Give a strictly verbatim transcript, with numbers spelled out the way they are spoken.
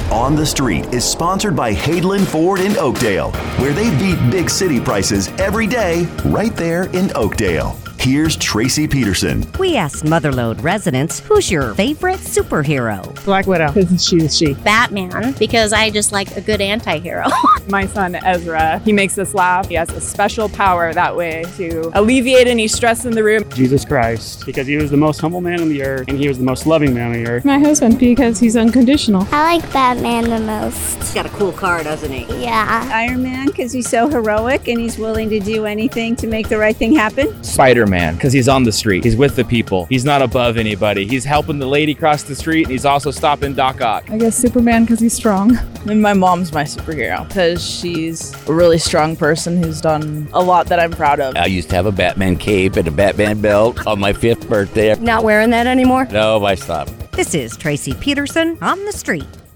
On the Street is sponsored by Hadeland Ford in Oakdale, where they beat big city prices every day right there in Oakdale. Here's Tracy Peterson. We asked Motherlode residents, who's your favorite superhero? Black Widow, because she's she. Batman, because I just like a good anti-hero. My son Ezra, he makes us laugh. He has a special power that way to alleviate any stress in the room. Jesus Christ, because he was the most humble man on the earth, and he was the most loving man on the earth. My husband, because he's unconditional. I like Batman the most. He's got a cool car, doesn't he? Yeah. Iron Man, because he's so heroic and he's willing to do anything to make the right thing happen. Spider-Man, because he's on the street. He's with the people. He's not above anybody. He's helping the lady cross the street, and he's also stopping Doc Ock. I guess Superman, because he's strong. And my mom's my superhero, because she's a really strong person who's done a lot that I'm proud of. I used to have a Batman cape and a Batman belt on my fifth birthday. Not wearing that anymore? No, I stopped. This is Tracy Peterson on the Street.